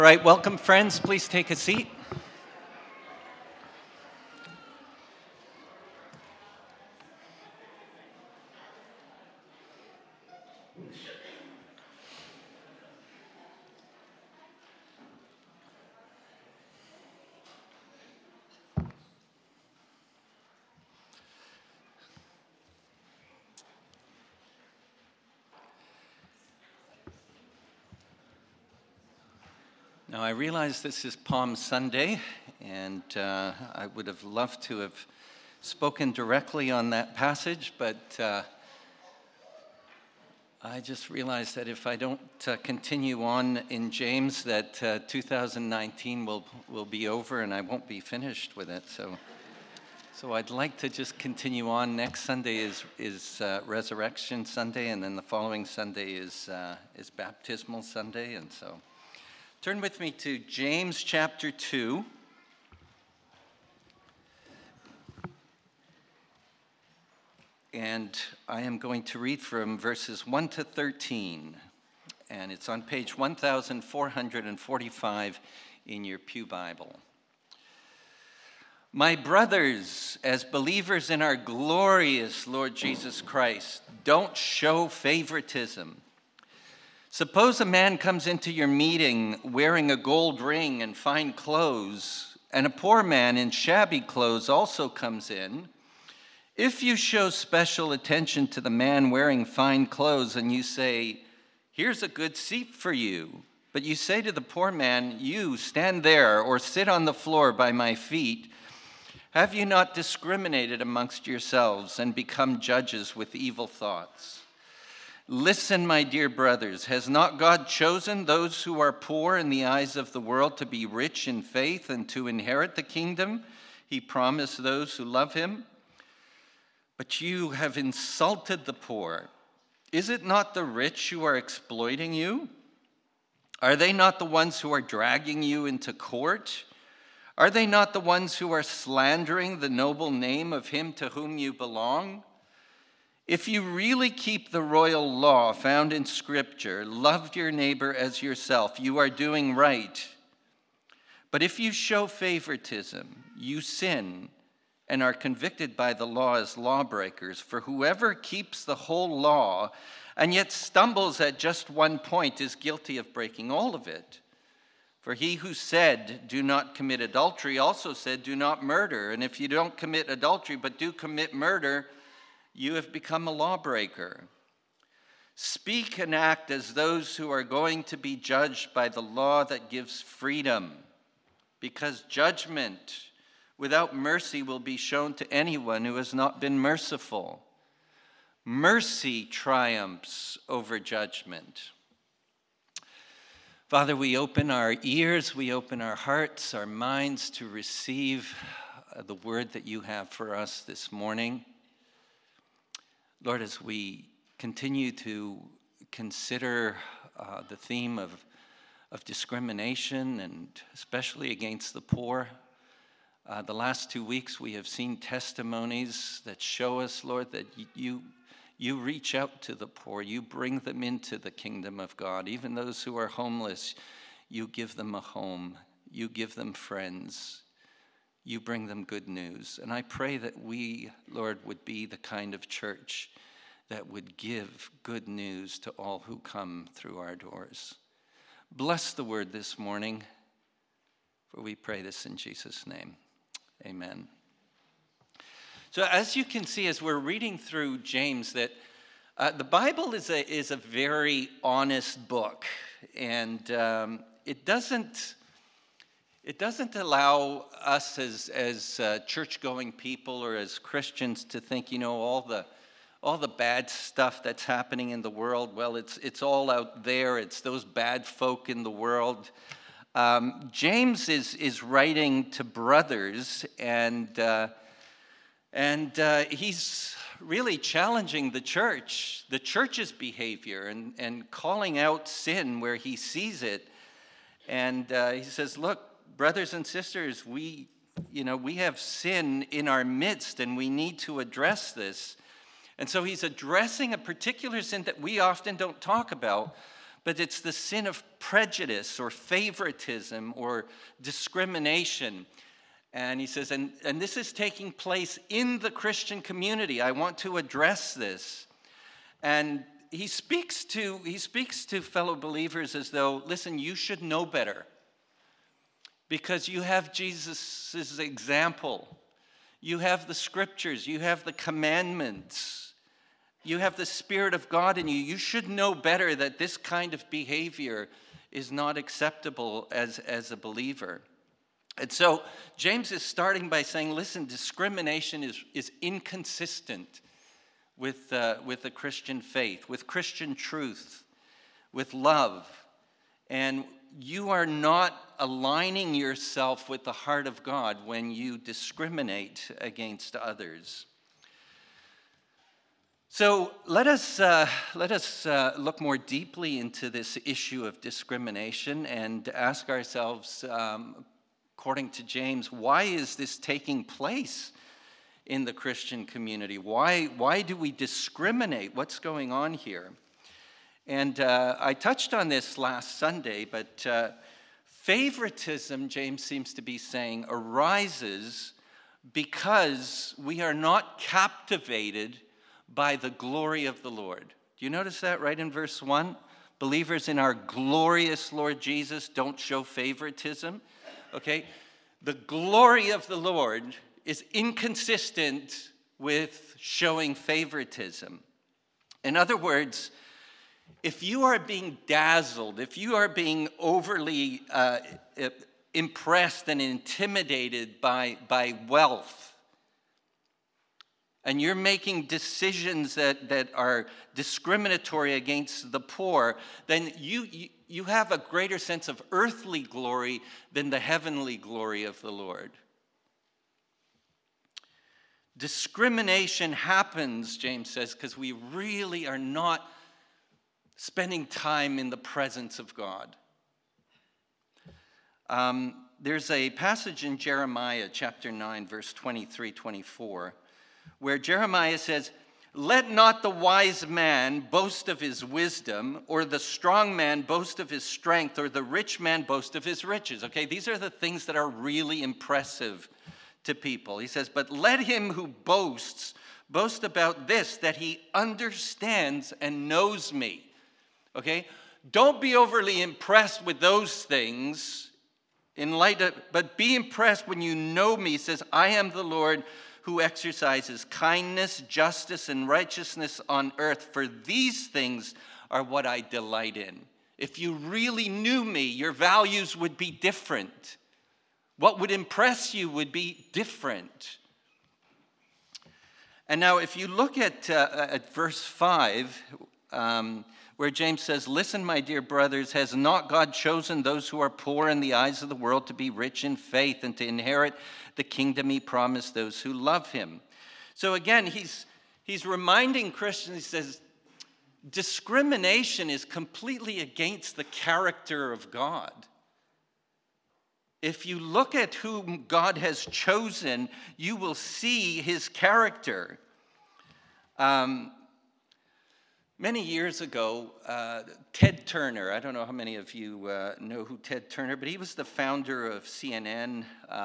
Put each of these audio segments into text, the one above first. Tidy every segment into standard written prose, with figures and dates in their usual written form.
All right, welcome friends. Please take a seat. Now, I realize this is Palm Sunday, and I would have loved to have spoken directly on that passage, but I just realized that if I don't continue on in James, that 2019 will be over and I won't be finished with it. So I'd like to just continue on. Next Sunday is Resurrection Sunday, and then the following Sunday is Baptismal Sunday, and so turn with me to James chapter 2. And I am going to read from verses 1 to 13. And it's on page 1445 in your Pew Bible. My brothers, as believers in our glorious Lord Jesus Christ, don't show favoritism. Suppose a man comes into your meeting wearing a gold ring and fine clothes, and a poor man in shabby clothes also comes in. If you show special attention to the man wearing fine clothes and you say, "Here's a good seat for you," but you say to the poor man, "You stand there or sit on the floor by my feet," have you not discriminated amongst yourselves and become judges with evil thoughts? Listen, my dear brothers, has not God chosen those who are poor in the eyes of the world to be rich in faith and to inherit the kingdom he promised those who love him? But you have insulted the poor. Is it not the rich who are exploiting you? Are they not the ones who are dragging you into court? Are they not the ones who are slandering the noble name of him to whom you belong? If you really keep the royal law found in Scripture, love your neighbor as yourself, you are doing right. But if you show favoritism, you sin and are convicted by the law as lawbreakers. For whoever keeps the whole law and yet stumbles at just one point is guilty of breaking all of it. For he who said, "Do not commit adultery," also said, "Do not murder." And if you don't commit adultery but do commit murder, you have become a lawbreaker. Speak and act as those who are going to be judged by the law that gives freedom, because judgment without mercy will be shown to anyone who has not been merciful. Mercy triumphs over judgment. Father, we open our ears, we open our hearts, our minds to receive the word that you have for us this morning. Lord, as we continue to consider the theme of discrimination, and especially against the poor, the last 2 weeks we have seen testimonies that show us, Lord, that you reach out to the poor. You bring them into the kingdom of God. Even those who are homeless, you give them a home. You give them friends. You bring them good news. And I pray that we, Lord, would be the kind of church that would give good news to all who come through our doors. Bless the word this morning, for we pray this in Jesus' name. Amen. So as you can see, as we're reading through James, that the Bible is a very honest book, and it doesn't allow us as church-going people or as Christians to think, all the bad stuff that's happening in the world, well, it's all out there. It's those bad folk in the world. James is writing to brothers, and he's really challenging the church's behavior, and calling out sin where he sees it. And he says, look, brothers and sisters, we have sin in our midst, and we need to address this. And so he's addressing a particular sin that we often don't talk about, but it's the sin of prejudice or favoritism or discrimination. And he says, and this is taking place in the Christian community. I want to address this. And he speaks to fellow believers as though, listen, you should know better because you have Jesus' example. You have the scriptures. You have the commandments. You have the Spirit of God in you. You should know better that this kind of behavior is not acceptable as a believer. And so James is starting by saying, listen, discrimination is inconsistent with the Christian faith, with Christian truth, with love. And you are not aligning yourself with the heart of God when you discriminate against others. So let us look more deeply into this issue of discrimination and ask ourselves, according to James, why is this taking place in the Christian community? Why do we discriminate? What's going on here? And I touched on this last Sunday, but favoritism, James seems to be saying, arises because we are not captivated by the glory of the Lord. Do you notice that right in verse 1? Believers in our glorious Lord Jesus don't show favoritism. Okay? The glory of the Lord is inconsistent with showing favoritism. In other words, if you are being dazzled, if you are being overly impressed and intimidated by wealth, and you're making decisions that are discriminatory against the poor, then you have a greater sense of earthly glory than the heavenly glory of the Lord. Discrimination happens, James says, because we really are not spending time in the presence of God. There's a passage in Jeremiah chapter 9, verse 23-24, where Jeremiah says, "Let not the wise man boast of his wisdom, or the strong man boast of his strength, or the rich man boast of his riches." Okay, these are the things that are really impressive to people. He says, "But let him who boast about this, that he understands and knows me." Okay? Don't be overly impressed with those things but be impressed when you know me. He says, "I am the Lord who exercises kindness, justice, and righteousness on earth. For these things are what I delight in." If you really knew me, your values would be different. What would impress you would be different. And now if you look at verse 5, where James says, "Listen, my dear brothers, has not God chosen those who are poor in the eyes of the world to be rich in faith and to inherit the kingdom he promised those who love him?" So again, he's reminding Christians, he says, discrimination is completely against the character of God. If you look at whom God has chosen, you will see his character. Many years ago, Ted Turner, I don't know how many of you know who Ted Turner, but he was the founder of CNN,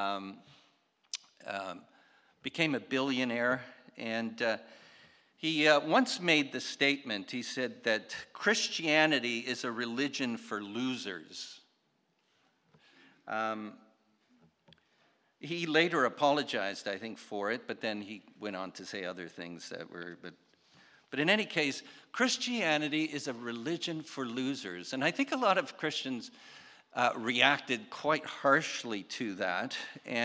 became a billionaire, and he once made the statement, he said that Christianity is a religion for losers. He later apologized, I think, for it, but then he went on to say other things that were, but in any case, Christianity is a religion for losers. And I think a lot of Christians reacted quite harshly to that.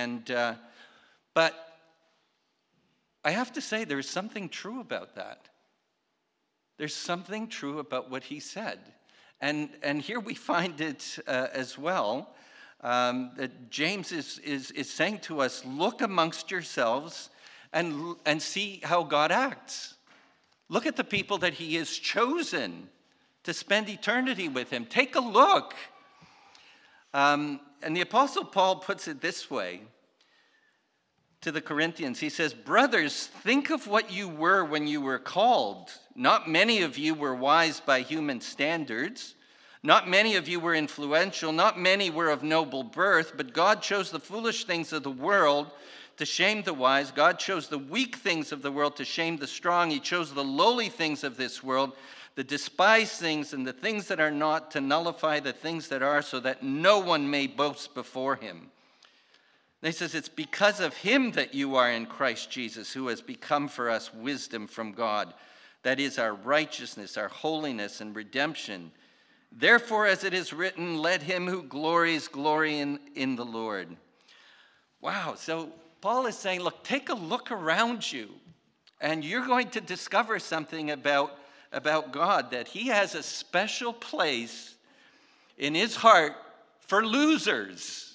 But I have to say there's something true about that. There's something true about what he said. And here we find it as well, that James is saying to us, look amongst yourselves and see how God acts. Look at the people that he has chosen to spend eternity with him. Take a look. And the Apostle Paul puts it this way to the Corinthians. He says, "Brothers, think of what you were when you were called. Not many of you were wise by human standards, Not many of you were influential, not many were of noble birth, but God chose the foolish things of the world to shame the wise. God chose the weak things of the world to shame the strong. He chose the lowly things of this world, the despised things and the things that are not, to nullify the things that are, so that no one may boast before him. And he says, it's because of him that you are in Christ Jesus, who has become for us wisdom from God. That is our righteousness, our holiness, and redemption. Therefore, as it is written, let him who glories glory in the Lord. Wow, so Paul is saying, look, take a look around you, and you're going to discover something about God, that he has a special place in his heart for losers.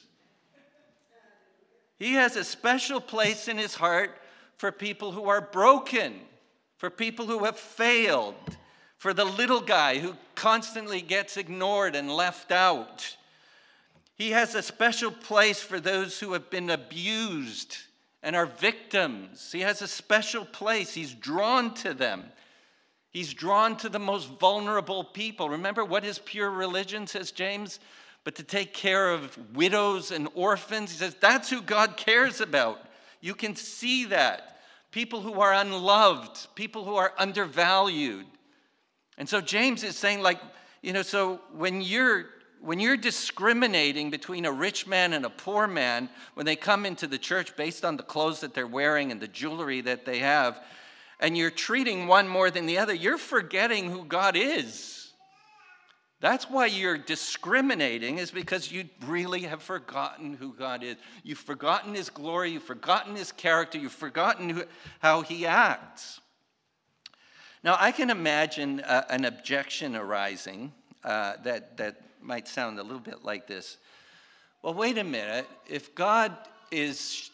He has a special place in his heart for people who are broken, for people who have failed, for the little guy who constantly gets ignored and left out. He has a special place for those who have been abused and are victims. He has a special place. He's drawn to them. He's drawn to the most vulnerable people. Remember, what is pure religion, says James? But to take care of widows and orphans. He says that's who God cares about. You can see that. People who are unloved, people who are undervalued. And so James is saying, like, so when you're discriminating between a rich man and a poor man, when they come into the church based on the clothes that they're wearing and the jewelry that they have, and you're treating one more than the other, you're forgetting who God is. That's why you're discriminating, is because you really have forgotten who God is. You've forgotten his glory, you've forgotten his character, you've forgotten how he acts. Now, I can imagine an objection arising that might sound a little bit like this. Well, wait a minute. If God is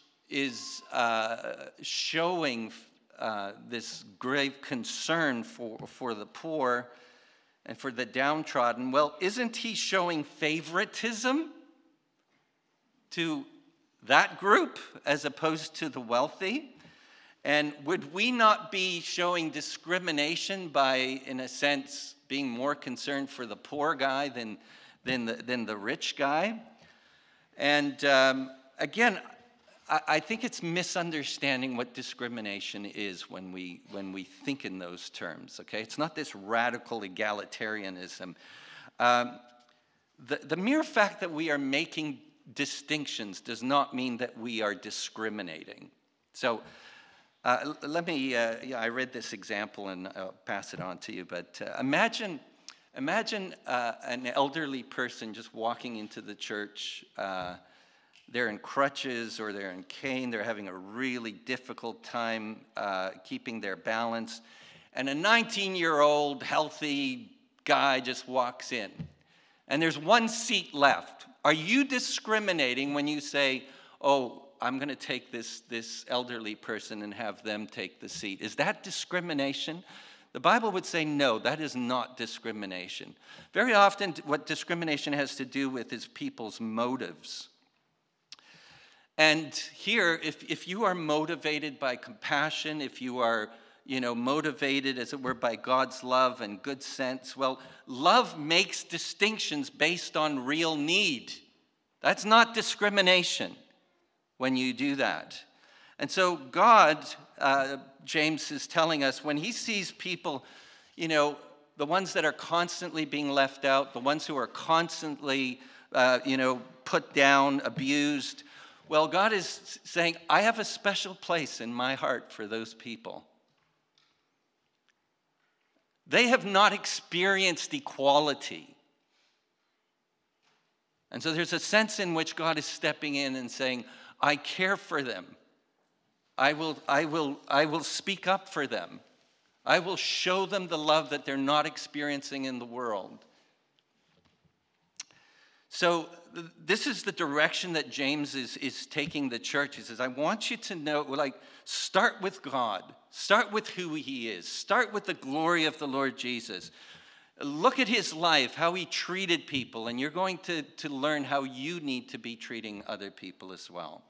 showing this grave concern for the poor and for the downtrodden, well, isn't he showing favoritism to that group as opposed to the wealthy? And would we not be showing discrimination by, in a sense, being more concerned for the poor guy than the rich guy? And again, I think it's misunderstanding what discrimination is when we think in those terms. Okay, it's not this radical egalitarianism. The mere fact that we are making distinctions does not mean that we are discriminating. So. I read this example and I'll pass it on to you, but imagine an elderly person just walking into the church. They're in crutches or they're in cane. They're having a really difficult time keeping their balance. And a 19-year-old healthy guy just walks in. And there's one seat left. Are you discriminating when you say, oh, I'm going to take this elderly person and have them take the seat? Is that discrimination? The Bible would say no, that is not discrimination. Very often what discrimination has to do with is people's motives. And here, if you are motivated by compassion, if you are motivated, as it were, by God's love and good sense, well, love makes distinctions based on real need. That's not discrimination when you do that. And so God, James is telling us, when he sees people, the ones that are constantly being left out, the ones who are constantly, put down, abused, well, God is saying, I have a special place in my heart for those people. They have not experienced equality. And so there's a sense in which God is stepping in and saying, I care for them. I will speak up for them. I will show them the love that they're not experiencing in the world. So this is the direction that James is taking the church. He says, I want you to know, start with God. Start with who he is. Start with the glory of the Lord Jesus. Look at his life, how he treated people, and you're going to learn how you need to be treating other people as well.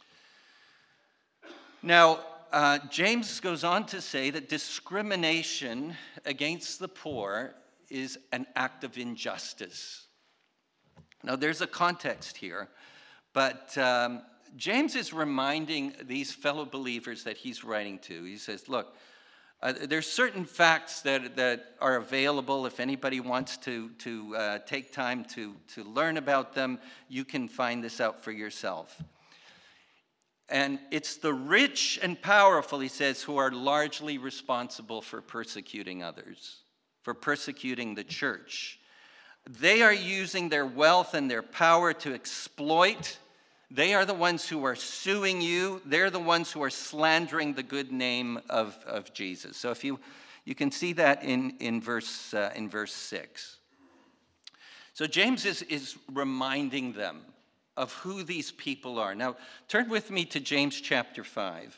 Now, James goes on to say that discrimination against the poor is an act of injustice. Now, there's a context here, but James is reminding these fellow believers that he's writing to. He says, look, there's certain facts that are available. If anybody wants to take time to learn about them, you can find this out for yourself. And it's the rich and powerful, he says, who are largely responsible for persecuting others, for persecuting the church. They are using their wealth and their power to exploit. They are the ones who are suing you. They're the ones who are slandering the good name of Jesus. So if you can see that in verse 6. So James is reminding them of who these people are. Now, turn with me to James chapter 5.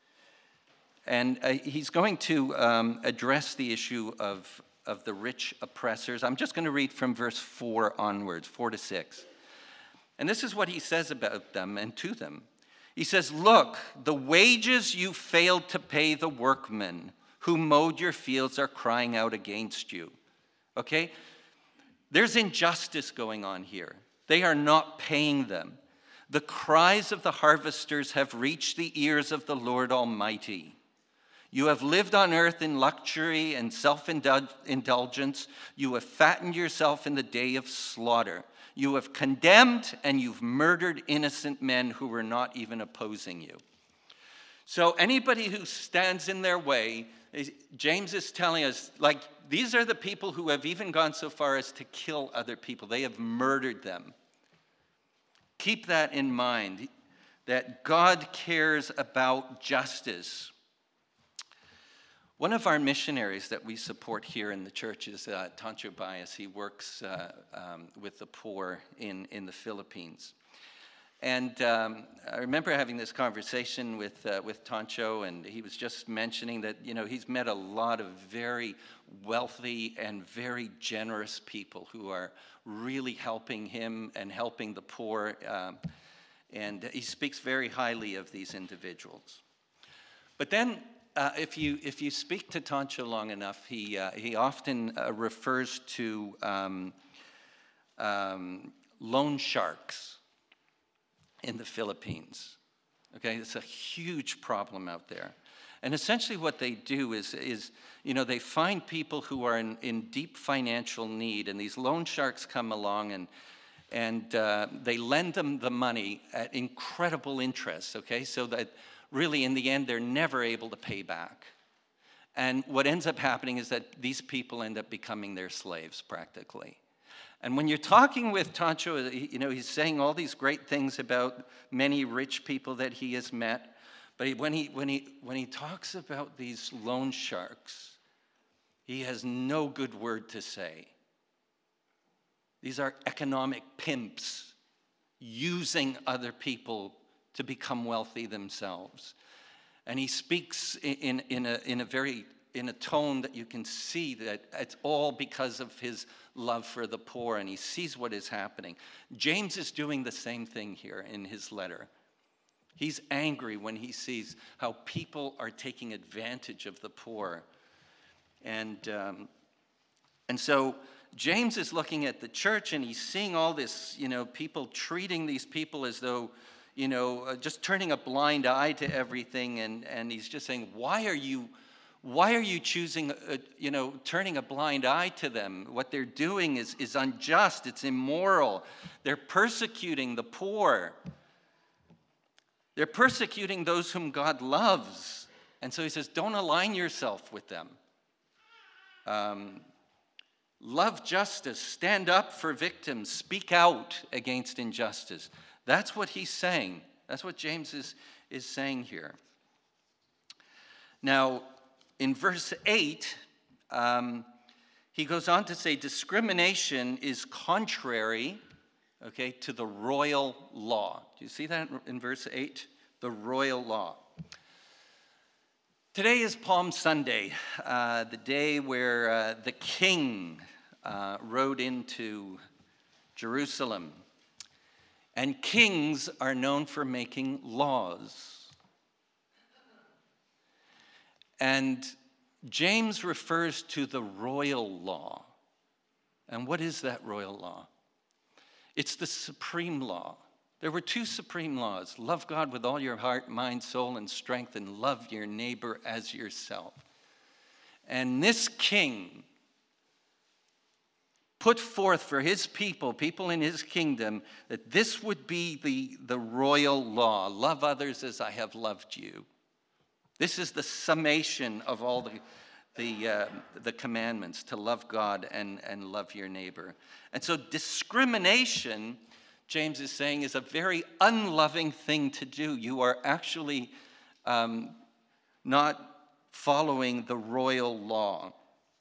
And he's going to address the issue of the rich oppressors. I'm just going to read from verse 4 onwards, 4 to 6. And this is what he says about them and to them. He says, look, the wages you failed to pay the workmen who mowed your fields are crying out against you. Okay? There's injustice going on here. They are not paying them. The cries of the harvesters have reached the ears of the Lord Almighty. You have lived on earth in luxury and self-indulgence. You have fattened yourself in the day of slaughter. You have condemned and you've murdered innocent men who were not even opposing you. So anybody who stands in their way, James is telling us, like, these are the people who have even gone so far as to kill other people. They have murdered them. Keep that in mind, that God cares about justice. One of our missionaries that we support here in the church is Tancho Bias. He works with the poor in the Philippines. And I remember having this conversation with Tancho, and he was just mentioning that, he's met a lot of very wealthy and very generous people who are really helping him and helping the poor. And he speaks very highly of these individuals. But then, if you speak to Tancho long enough, he often refers to loan sharks in the Philippines. Okay, it's a huge problem out there. And essentially what they do is they find people who are in deep financial need, and these loan sharks come along and they lend them the money at incredible interest, okay, so that really in the end they're never able to pay back. And what ends up happening is that these people end up becoming their slaves practically. And when you're talking with Tancho, he's saying all these great things about many rich people that he has met. But when he talks about these loan sharks, he has no good word to say. These are economic pimps using other people to become wealthy themselves. And he speaks in a tone that you can see that it's all because of his love for the poor, and he sees what is happening. James is doing the same thing here in his letter. He's angry when he sees how people are taking advantage of the poor. And so James is looking at the church, and he's seeing all this, people treating these people as though, just turning a blind eye to everything. And he's just saying, why are you choosing, turning a blind eye to them? What they're doing is unjust. It's immoral. They're persecuting the poor. They're persecuting those whom God loves. And so he says, don't align yourself with them. Love justice. Stand up for victims. Speak out against injustice. That's what he's saying. That's what James is saying here. Now, in verse 8, he goes on to say, discrimination is contrary, to the royal law. Do you see that in verse 8? The royal law. Today is Palm Sunday, the day where the king rode into Jerusalem. And kings are known for making laws. And James refers to the royal law And what is that royal law? It's the supreme law. There were two supreme laws. Love God with all your heart, mind, soul, and strength, and love your neighbor as yourself. And this king put forth for his people in his kingdom, that this would be the royal law. Love others as I have loved you. This is the summation of all the commandments, to love God and love your neighbor. And so discrimination, James is saying, is a very unloving thing to do. You are actually not following the royal law.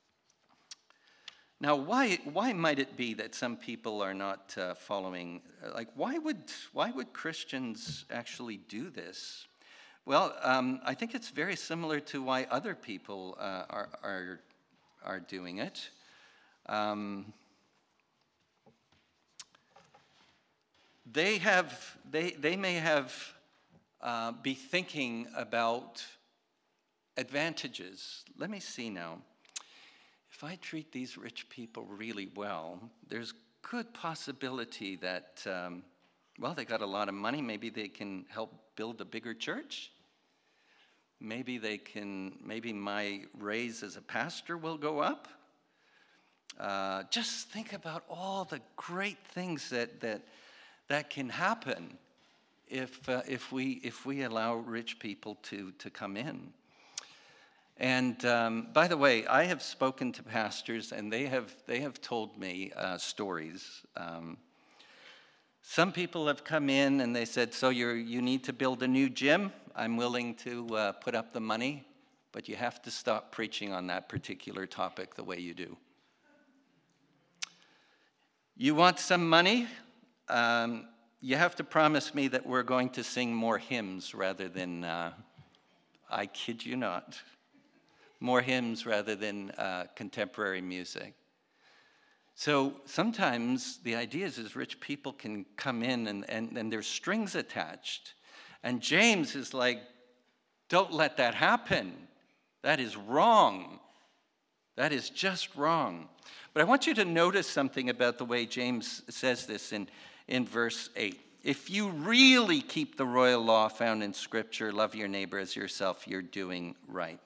Now, why might it be that some people are not following? Why would Christians actually do this? Well, I think it's very similar to why other people are doing it. They may have be thinking about advantages. Let me see now. If I treat these rich people really well, there's good possibility that, they got a lot of money. Maybe they can help build a bigger church. Maybe my raise as a pastor will go up. Just think about all the great things that can happen if we allow rich people to come in. And by the way, I have spoken to pastors, and they have told me stories. Some people have come in and they said, "So you need to build a new gym. I'm willing to put up the money, but you have to stop preaching on that particular topic the way you do. You want some money? You have to promise me that we're going to sing more hymns rather than, I kid you not, more hymns rather than contemporary music." So sometimes the idea is rich people can come in and there's strings attached. And James is like, don't let that happen. That is wrong. That is just wrong. But I want you to notice something about the way James says this in verse 8. If you really keep the royal law found in Scripture, love your neighbor as yourself, you're doing right.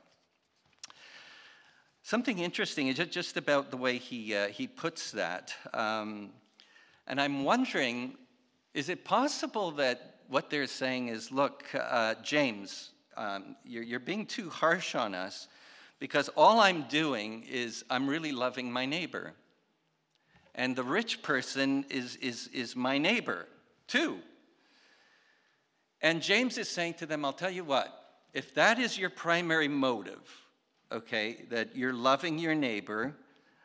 Something interesting is just about the way he puts that. And I'm wondering, is it possible that what they're saying is, look, James, you're being too harsh on us, because all I'm doing is I'm really loving my neighbor. And the rich person is my neighbor too. And James is saying to them, I'll tell you what, if that is your primary motive, okay, that you're loving your neighbor,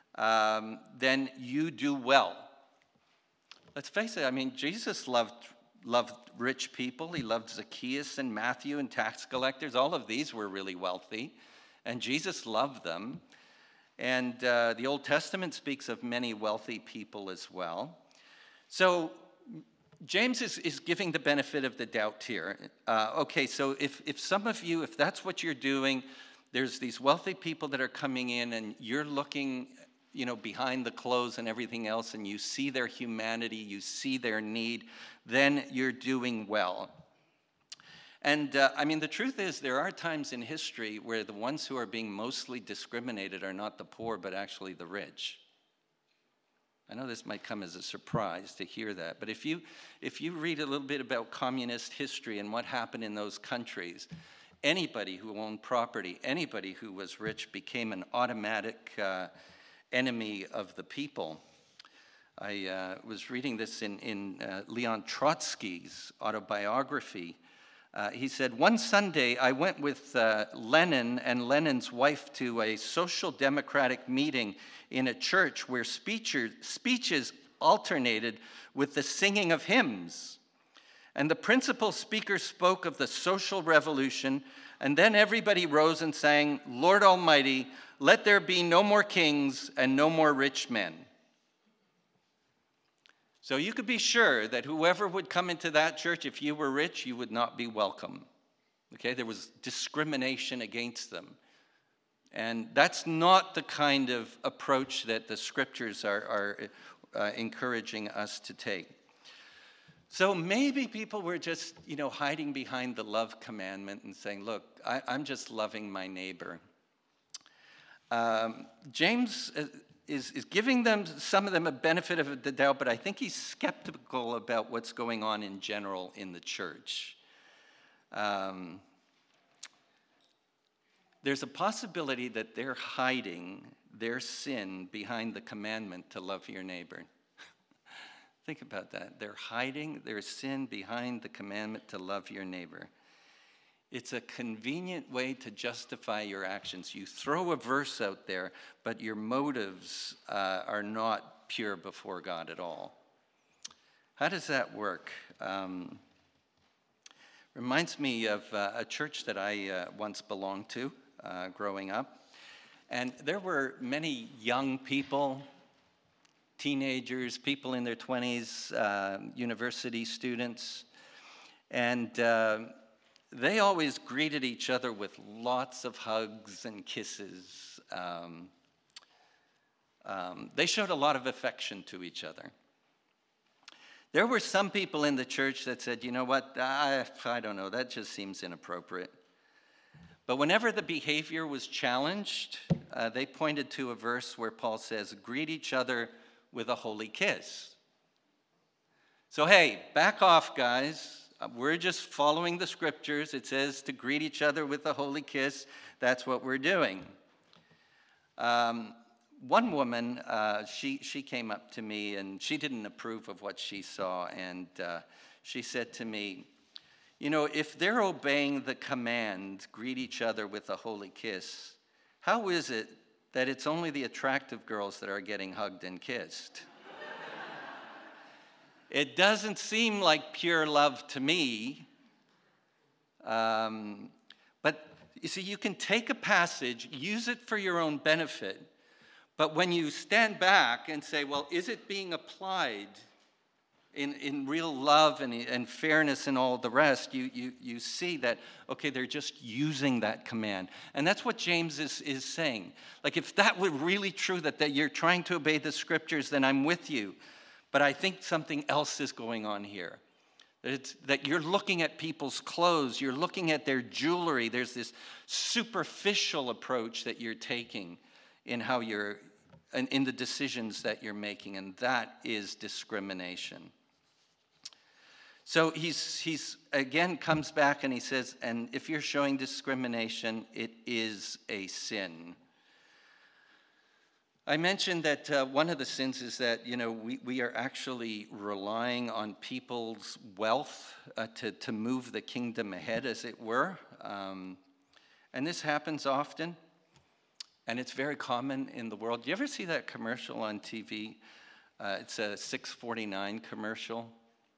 then you do well. Let's face it, I mean, Jesus loved rich people. He loved Zacchaeus and Matthew and tax collectors. All of these were really wealthy, and Jesus loved them. And the Old Testament speaks of many wealthy people as well. So James is giving the benefit of the doubt here. Okay, so if some of you, if that's what you're doing, there's these wealthy people that are coming in and you're looking, behind the clothes and everything else, and you see their humanity, you see their need, then you're doing well. And the truth is, there are times in history where the ones who are being mostly discriminated are not the poor, but actually the rich. I know this might come as a surprise to hear that, but if you read a little bit about communist history and what happened in those countries, anybody who owned property, anybody who was rich became an automatic enemy of the people. I was reading this in Leon Trotsky's autobiography. He said, "One Sunday I went with Lenin and Lenin's wife to a social democratic meeting in a church where speeches alternated with the singing of hymns. And the principal speaker spoke of the social revolution, and then everybody rose and sang, 'Lord Almighty, let there be no more kings and no more rich men.'" So you could be sure that whoever would come into that church, if you were rich, you would not be welcome. Okay, there was discrimination against them. And that's not the kind of approach that the scriptures are encouraging us to take. So maybe people were just, hiding behind the love commandment and saying, look, I'm just loving my neighbor. James is giving some of them a benefit of the doubt, but I think he's skeptical about what's going on in general in the church. There's a possibility that they're hiding their sin behind the commandment to love your neighbor. Think about that. They're hiding their sin behind the commandment to love your neighbor. It's a convenient way to justify your actions. You throw a verse out there, but your motives are not pure before God at all. How does that work? Reminds me of a church that I once belonged to growing up. And there were many young people, teenagers, people in their 20s, university students, and they always greeted each other with lots of hugs and kisses. They showed a lot of affection to each other. There were some people in the church that said, you know what, I don't know, that just seems inappropriate. But whenever the behavior was challenged, they pointed to a verse where Paul says, greet each other with a holy kiss. So hey, back off, guys. We're just following the scriptures. It says to greet each other with a holy kiss. That's what we're doing. One woman, she came up to me, and she didn't approve of what she saw. And she said to me, if they're obeying the command, greet each other with a holy kiss, how is it that it's only the attractive girls that are getting hugged and kissed? It doesn't seem like pure love to me. But you see, you can take a passage, use it for your own benefit, but when you stand back and say, well, is it being applied in real love and fairness and all the rest, you see that, okay, they're just using that command. And that's what James is saying. Like, if that were really true, that you're trying to obey the scriptures, then I'm with you. But I think something else is going on here. That you're looking at people's clothes, you're looking at their jewelry. There's this superficial approach that you're taking in how in the decisions that you're making, and that is discrimination. So he's again comes back and he says, and if you're showing discrimination, it is a sin. I mentioned that one of the sins is that, we are actually relying on people's wealth to move the kingdom ahead, as it were. And this happens often, and it's very common in the world. Do you ever see that commercial on TV? It's a 649 commercial.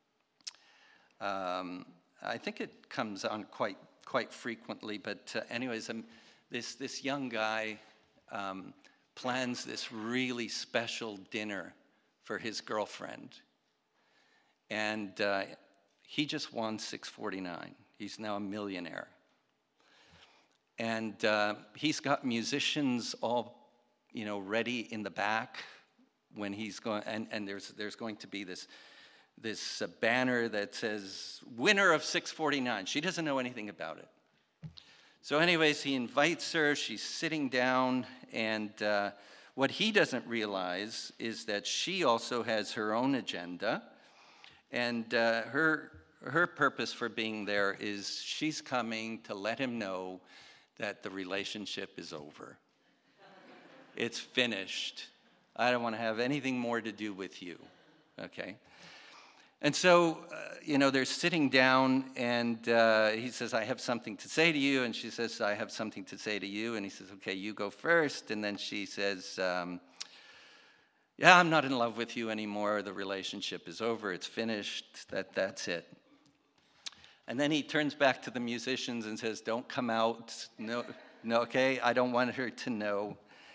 I think it comes on quite frequently, but anyways, this young guy plans this really special dinner for his girlfriend. And he just won 649. He's now a millionaire. And he's got musicians all, ready in the back when he's going, and there's going to be this banner that says, winner of 649. She doesn't know anything about it. So anyways, he invites her, she's sitting down, and what he doesn't realize is that she also has her own agenda, and her purpose for being there is she's coming to let him know that the relationship is over. It's finished. I don't want to have anything more to do with you, okay? And so, they're sitting down, and he says, I have something to say to you. And she says, I have something to say to you. And he says, okay, you go first. And then she says, yeah, I'm not in love with you anymore. The relationship is over. It's finished. That's it. And then he turns back to the musicians and says, don't come out. No, okay, I don't want her to know.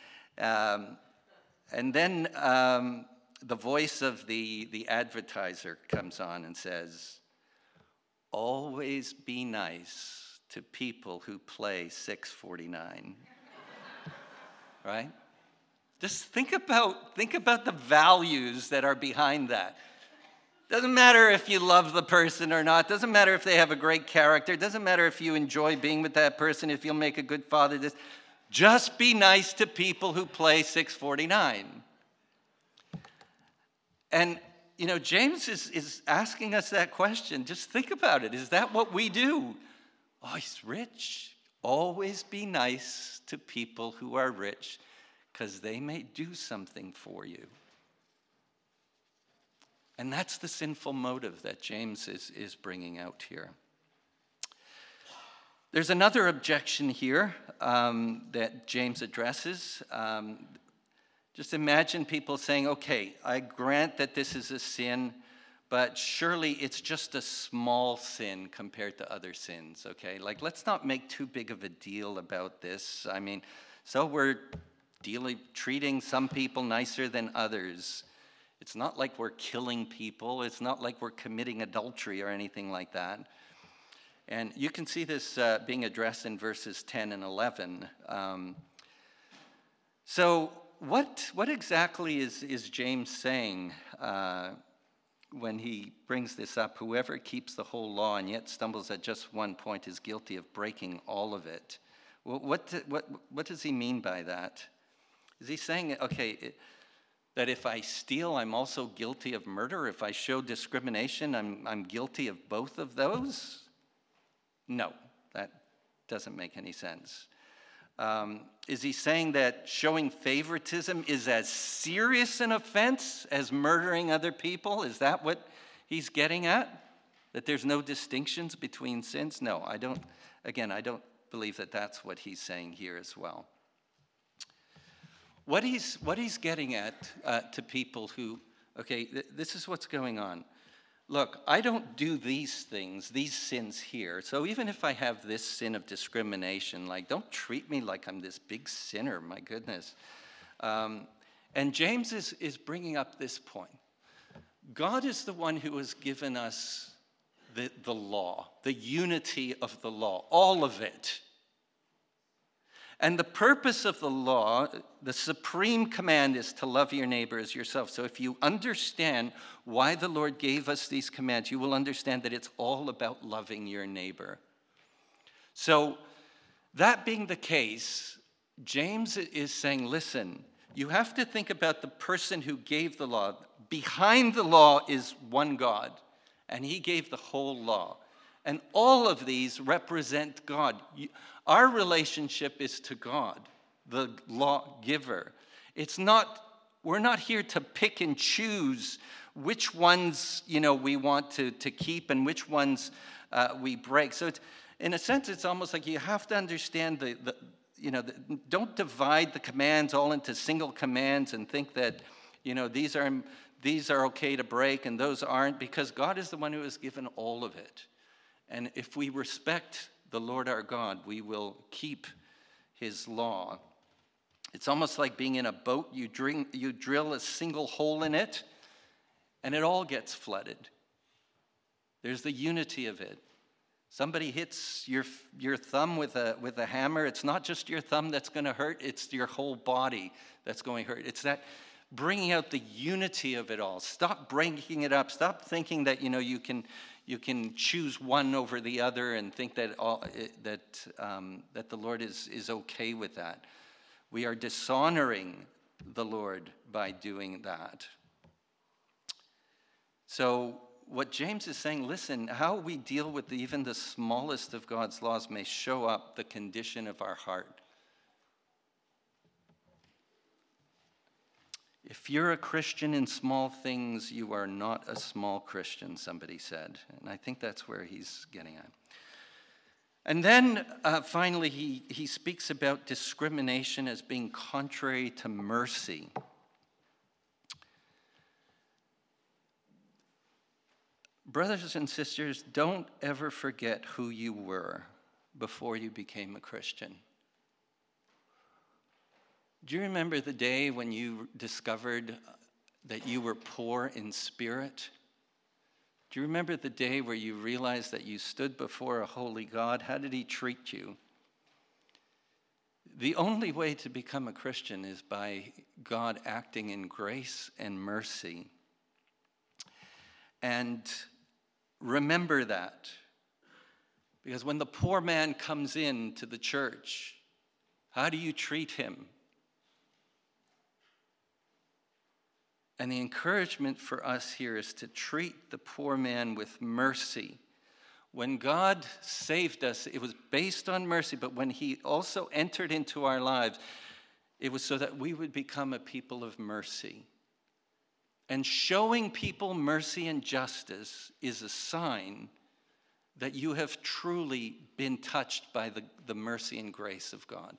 And then the voice of the advertiser comes on and says, always be nice to people who play 649. right? Just think about the values that are behind that. Doesn't matter if you love the person or not. Doesn't matter if they have a great character. Doesn't matter if you enjoy being with that person, if you'll make a good father. Just be nice to people who play 649. And, James is asking us that question. Just think about it. Is that what we do? Oh, he's rich. Always be nice to people who are rich, because they may do something for you. And that's the sinful motive that James is bringing out here. There's another objection here that James addresses. Just imagine people saying, okay, I grant that this is a sin, but surely it's just a small sin compared to other sins, okay? Like, let's not make too big of a deal about this. I mean, so we're treating some people nicer than others. It's not like we're killing people. It's not like we're committing adultery or anything like that. And you can see this being addressed in verses 10 and 11. So what exactly is James saying when he brings this up? Whoever keeps the whole law and yet stumbles at just one point is guilty of breaking all of it. What does he mean by that? Is he saying, okay, that if I steal, I'm also guilty of murder? If I show discrimination, I'm guilty of both of those? No, that doesn't make any sense. Is he saying that showing favoritism is as serious an offense as murdering other people? Is that what he's getting at? That there's no distinctions between sins? No, I don't believe that that's what he's saying here as well. What he's getting at to people who, okay, this is what's going on. Look, I don't do these things, these sins here. So even if I have this sin of discrimination, like, don't treat me like I'm this big sinner, my goodness. And James is bringing up this point. God is the one who has given us the law, the unity of the law, all of it. And the purpose of the law, the supreme command, is to love your neighbor as yourself. So if you understand why the Lord gave us these commands, you will understand that it's all about loving your neighbor. So that being the case, James is saying, listen, you have to think about the person who gave the law. Behind the law is one God, and he gave the whole law. And all of these represent God. Our relationship is to God, the lawgiver. We're not here to pick and choose which ones, we want to keep and which ones we break. So in a sense, it's almost like you have to understand don't divide the commands all into single commands and think that, these are okay to break and those aren't, because God is the one who has given all of it. And if we respect the Lord our God, we will keep his law. It's almost like being in a boat. You drill a single hole in it, and it all gets flooded. There's the unity of it. Somebody hits your thumb with a hammer. It's not just your thumb that's going to hurt. It's your whole body that's going to hurt. It's that bringing out the unity of it all. Stop breaking it up. Stop thinking that you can choose one over the other and think that that the Lord is okay with that. We are dishonoring the Lord by doing that. So what James is saying, listen, how we deal with even the smallest of God's laws may show up the condition of our heart. If you're a Christian in small things, you are not a small Christian, somebody said. And I think that's where he's getting at. And then finally, he speaks about discrimination as being contrary to mercy. Brothers and sisters, don't ever forget who you were before you became a Christian. Do you remember the day when you discovered that you were poor in spirit? Do you remember the day where you realized that you stood before a holy God? How did he treat you? The only way to become a Christian is by God acting in grace and mercy. And remember that. Because when the poor man comes into the church, how do you treat him? And the encouragement for us here is to treat the poor man with mercy. When God saved us, it was based on mercy, but when he also entered into our lives, it was so that we would become a people of mercy. And showing people mercy and justice is a sign that you have truly been touched by the mercy and grace of God.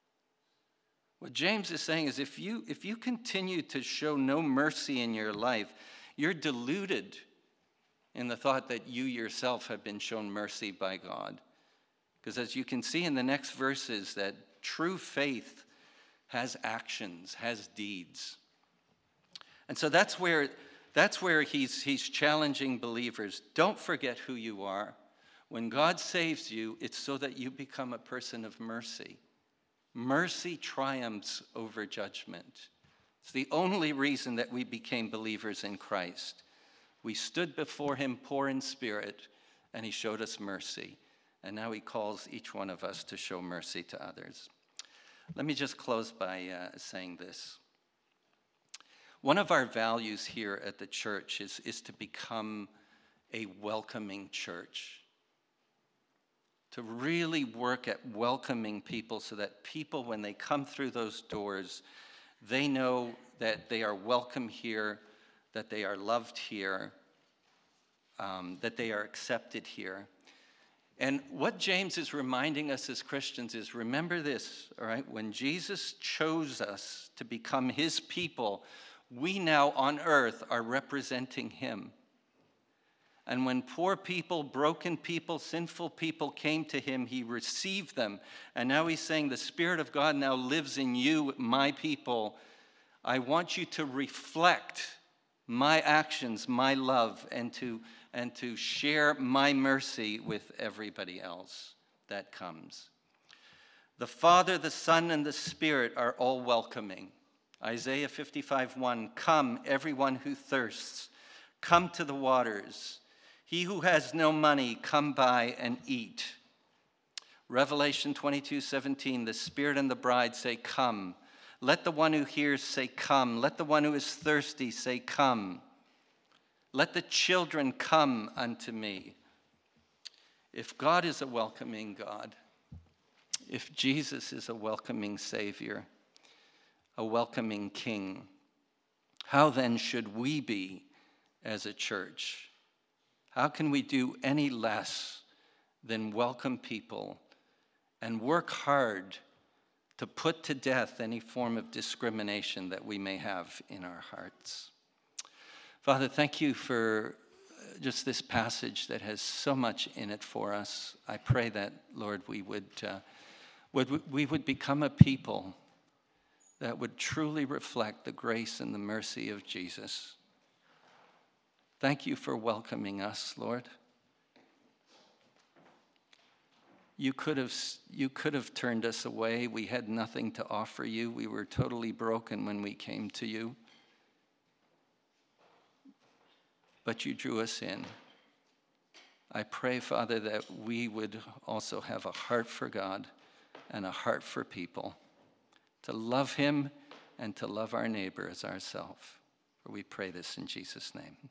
What James is saying is if you continue to show no mercy in your life, you're deluded in the thought that you yourself have been shown mercy by God. Because as you can see in the next verses, that true faith has actions, has deeds. And so that's where he's challenging believers. Don't forget who you are. When God saves you, it's so that you become a person of mercy. Mercy triumphs over judgment. It's the only reason that we became believers in Christ. We stood before him poor in spirit, and he showed us mercy. And now he calls each one of us to show mercy to others. Let me just close by saying this. One of our values here at the church is to become a welcoming church. To really work at welcoming people so that people, when they come through those doors, they know that they are welcome here, that they are loved here, that they are accepted here. And what James is reminding us as Christians is, remember this, all right? When Jesus chose us to become his people, we now on earth are representing him. And when poor people, broken people, sinful people came to him, he received them. And now he's saying, the Spirit of God now lives in you, my people. I want you to reflect my actions, my love, and to share my mercy with everybody else that comes. The Father, the Son, and the Spirit are all welcoming. Isaiah 55:1, come, everyone who thirsts, come to the waters. He who has no money, come buy and eat. Revelation 22:17, the Spirit and the bride say, come. Let the one who hears say, come. Let the one who is thirsty say, come. Let the children come unto me. If God is a welcoming God, if Jesus is a welcoming Savior, a welcoming King, how then should we be as a church? How can we do any less than welcome people and work hard to put to death any form of discrimination that we may have in our hearts? Father, thank you for just this passage that has so much in it for us. I pray that, Lord, we would become a people that would truly reflect the grace and the mercy of Jesus. Thank you for welcoming us, Lord. You could have turned us away. We had nothing to offer you. We were totally broken when we came to you. But you drew us in. I pray, Father, that we would also have a heart for God and a heart for people, to love him and to love our neighbor as ourselves. For we pray this in Jesus' name.